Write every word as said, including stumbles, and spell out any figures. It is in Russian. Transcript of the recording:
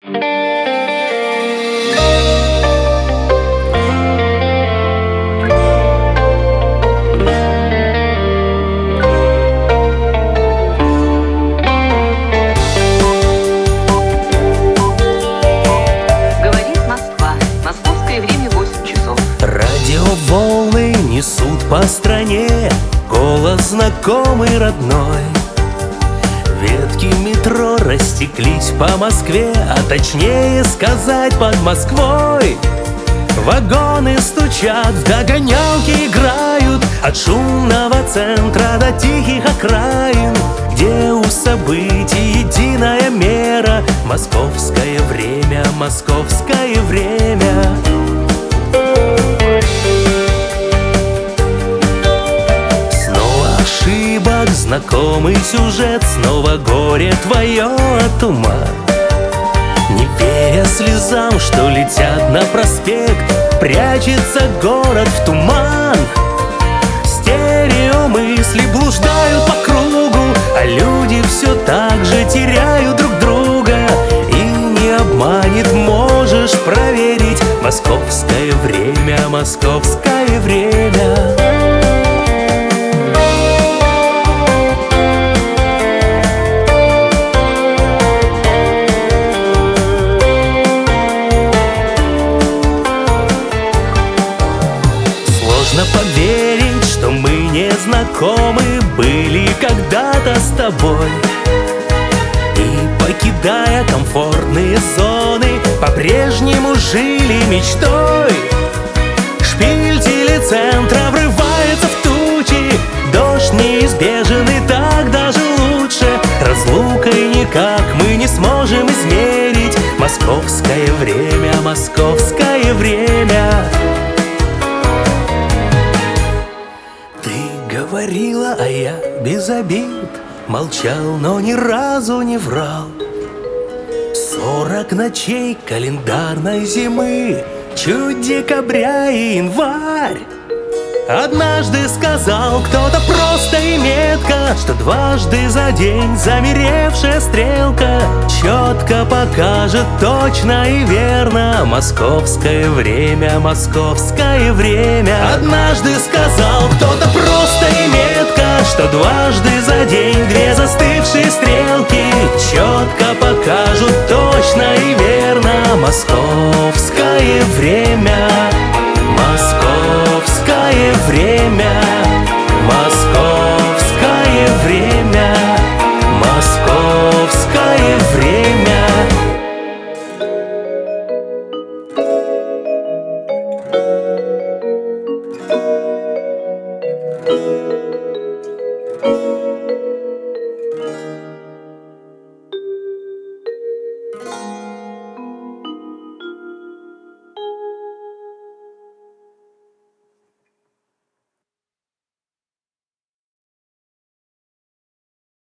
Радиоволны несут по стране голос знакомый, родной. Ветки метро растеклись по Москве, а точнее сказать, под Москвой. Вагоны стучат, в догонялки играют, от шумного центра до тихих окраин, где у событий единая мера. Московское время, московское время. Знакомый сюжет, снова горе твое от ума. Не веря слезам, что летят на проспект, прячется город в туман. Стереомысли блуждают по кругу, а люди все так же теряют друг друга. И не обманет, можешь проверить. Московское время, московское время. Сложно поверить, что мы не знакомы были когда-то с тобой. И, покидая комфортные зоны, по-прежнему жили мечтой. Шпиль телецентра врывается в тучи, дождь неизбежен, и так даже лучше. Разлукой никак мы не сможем измерить московское время, московское время. Говорила, а я без обид молчал, но ни разу не врал. Сорок ночей календарной зимы, чуть декабря и январь. Однажды сказал кто-то просто и метко, что дважды за день замеревшая стрелка четко покажет точно и верно московское время, московское время. Однажды сказал кто-то просто и метко, что дважды за день две застывшие стрелки четко покажут